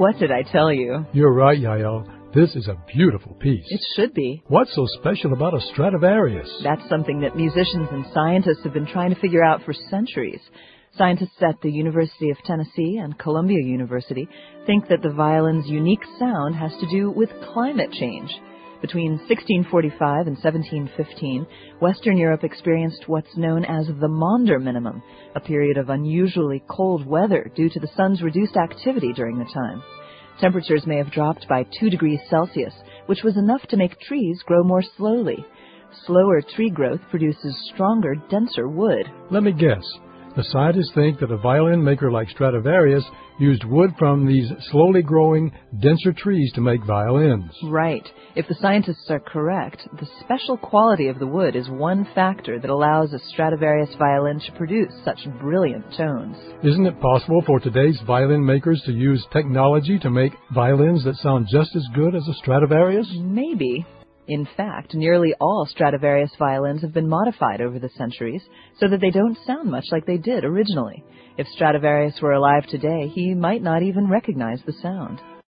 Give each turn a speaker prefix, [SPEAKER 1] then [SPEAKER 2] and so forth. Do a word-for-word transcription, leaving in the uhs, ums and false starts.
[SPEAKER 1] What did I tell you?
[SPEAKER 2] You're right, Yael. This is a beautiful piece.
[SPEAKER 1] It should be.
[SPEAKER 2] What's so special about a Stradivarius?
[SPEAKER 1] That's something that musicians and scientists have been trying to figure out for centuries. Scientists at the University of Tennessee and Columbia University think that the violin's unique sound has to do with climate change. Between sixteen forty-five and seventeen fifteen, Western Europe experienced what's known as the Maunder minimum, a period of unusually cold weather due to the sun's reduced activity during the time. Temperatures may have dropped by two degrees Celsius, which was enough to make trees grow more slowly. Slower tree growth produces stronger, denser wood.
[SPEAKER 2] Let me guess. The scientists think that a violin maker like Stradivarius used wood from these slowly growing, denser trees to make violins.
[SPEAKER 1] Right. If the scientists are correct, the special quality of the wood is one factor that allows a Stradivarius violin to produce such brilliant tones.
[SPEAKER 2] Isn't it possible for today's violin makers to use technology to make violins that sound just as good as a Stradivarius?
[SPEAKER 1] Maybe. In fact, nearly all Stradivarius violins have been modified over the centuries so that they don't sound much like they did originally. If Stradivarius were alive today, he might not even recognize the sound.